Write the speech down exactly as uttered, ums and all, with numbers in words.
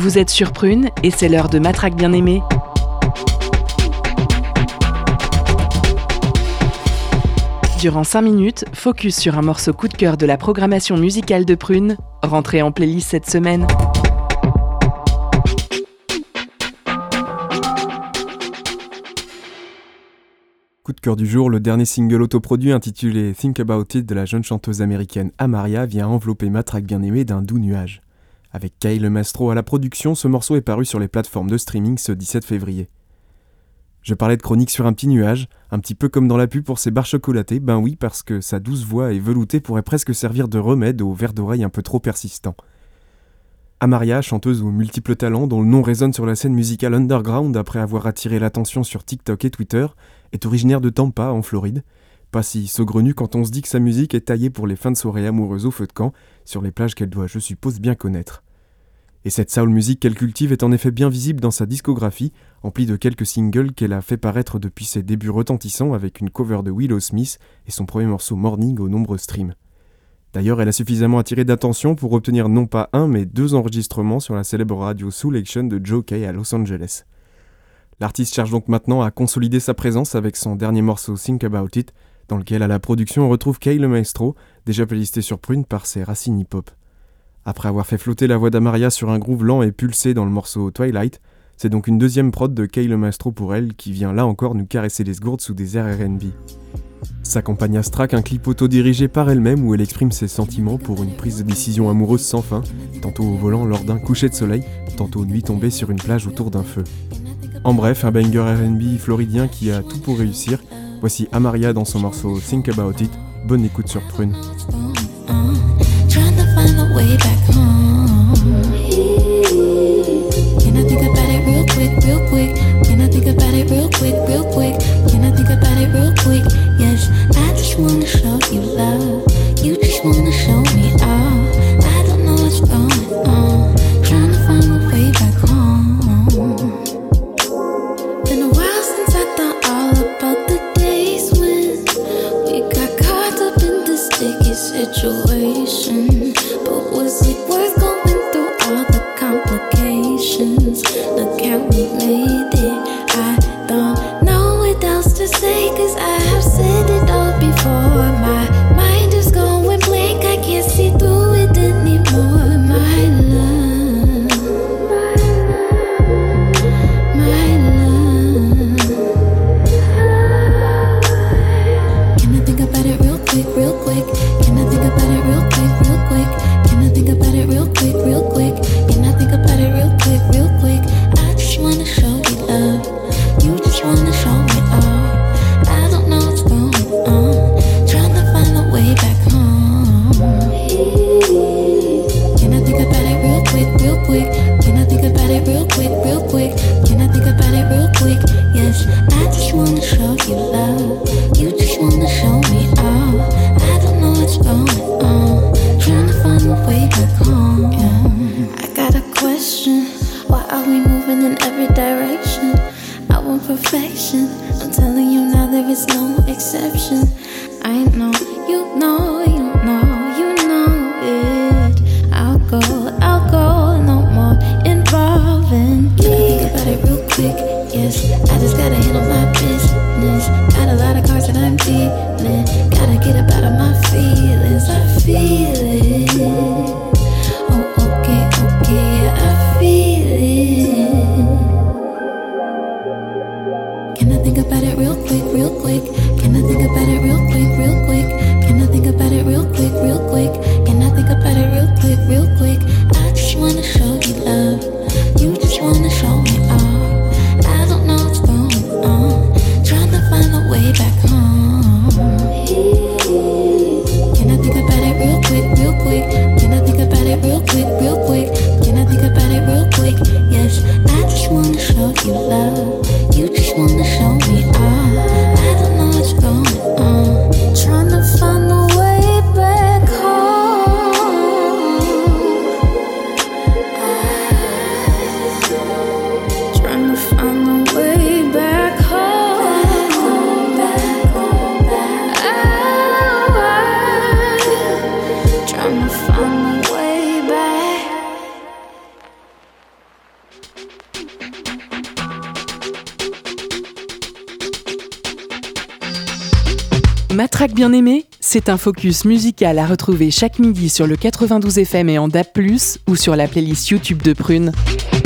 Vous êtes sur Prune et c'est l'heure de Matraque Bien-Aimée. Durant cinq minutes, focus sur un morceau coup de cœur de la programmation musicale de Prune, rentré en playlist cette semaine. Coup de cœur du jour, le dernier single autoproduit intitulé Think About It de la jeune chanteuse américaine Amaria vient envelopper Matraque Bien-Aimée d'un doux nuage. Avec Kyle Maestro à la production, ce morceau est paru sur les plateformes de streaming ce dix-sept février. Je parlais de chronique sur un petit nuage, un petit peu comme dans la pub pour ces barres chocolatées, ben oui, parce que sa douce voix et veloutée pourrait presque servir de remède aux vers d'oreille un peu trop persistants. Amaria, chanteuse aux multiples talents dont le nom résonne sur la scène musicale underground après avoir attiré l'attention sur TikTok et Twitter, est originaire de Tampa, en Floride. Pas si saugrenue quand on se dit que sa musique est taillée pour les fins de soirée amoureuses au feu de camp, sur les plages qu'elle doit, je suppose, bien connaître. Et cette soul music qu'elle cultive est en effet bien visible dans sa discographie, emplie de quelques singles qu'elle a fait paraître depuis ses débuts retentissants avec une cover de Willow Smith et son premier morceau Morning aux nombreux streams. D'ailleurs, elle a suffisamment attiré d'attention pour obtenir non pas un mais deux enregistrements sur la célèbre radio Soul Action de Joe Kay à Los Angeles. L'artiste cherche donc maintenant à consolider sa présence avec son dernier morceau Think About It, dans lequel à la production on retrouve Kyle Maestro, déjà playlisté sur Prune par ses racines hip-hop. Après avoir fait flotter la voix d'Amaria sur un groove lent et pulsé dans le morceau Twilight, c'est donc une deuxième prod de Kyle Maestro pour elle qui vient là encore nous caresser les segourdes sous des airs R and B. S'accompagne à ce track un clip auto-dirigé par elle-même où elle exprime ses sentiments pour une prise de décision amoureuse sans fin, tantôt au volant lors d'un coucher de soleil, tantôt nuit tombée sur une plage autour d'un feu. En bref, un banger R and B floridien qui a tout pour réussir. Voici Amaria dans son morceau Think About It. Bonne écoute sur Prune. Situation, but was it worth going through all the complications? Look how we made it. I don't know what else to say, cause I have said it all before. My mind is going blank, I can't see through it anymore. My love, my love. Can I think about it real quick, real quick? Can I think about it real quick, real quick? Can I think about it real quick, real quick? Can I think about it real quick, real quick? I just wanna show you love. You just wanna show me all. I don't know what's going on. Trying to find a way back home. Can I think about it real quick, real quick? Can I think about it real quick, real quick? Can I think about it real quick? Yes, I just wanna show you love. You just wanna show me all. I don't know what's going on. Trying to find a way back home. Yeah. I got a question. Why are we moving in every direction? I want perfection. I'm telling you now there is no exception. I know, you know, you know, you know it. I'll go, I'll go, no more involving. Can I think about it real quick? Yes, I just gotta handle my business. Got a lot of cards that I'm dealing. Gotta get up out of my feelings. I feel it. Oh, okay, okay, I feel it. Can I think about it real quick, real quick? Can I think about it real quick, real quick? Can I think about it real quick, real quick? Can I think about it real quick, real quick? I just wanna show you love. You just wanna show me all. I don't know what's going on. Trying to find a way back home. Can I think about it real quick, real quick? Can I think about it real quick, real quick? Can I think about it real quick? Yes, I just wanna show you love. You just wanna show me all. I don't know what's going on. Trying to find a way back home. Trying to find a way back home. Back home, back home, back home. Trying to find a way back. Matraque bien-aimée, c'est un focus musical à retrouver chaque midi sur le quatre-vingt-douze F M et en D A B plus, ou sur la playlist YouTube de Prune.